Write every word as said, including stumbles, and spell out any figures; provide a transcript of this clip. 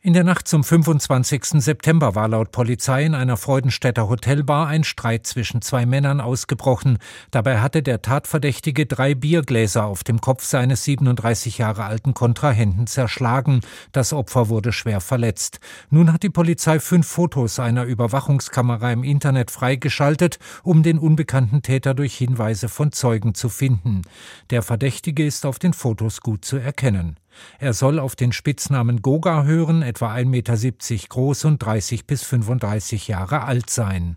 In der Nacht zum fünfundzwanzigsten September war laut Polizei in einer Freudenstädter Hotelbar ein Streit zwischen zwei Männern ausgebrochen. Dabei hatte der Tatverdächtige drei Biergläser auf dem Kopf seines siebenunddreißig Jahre alten Kontrahenten zerschlagen. Das Opfer wurde schwer verletzt. Nun hat die Polizei fünf Fotos einer Überwachungskamera im Internet freigeschaltet, um den unbekannten Täter durch Hinweise von Zeugen zu finden. Der Verdächtige ist auf den Fotos gut zu erkennen. Er soll auf den Spitznamen Goga hören, etwa ein Meter siebzig groß und dreißig bis fünfunddreißig Jahre alt sein.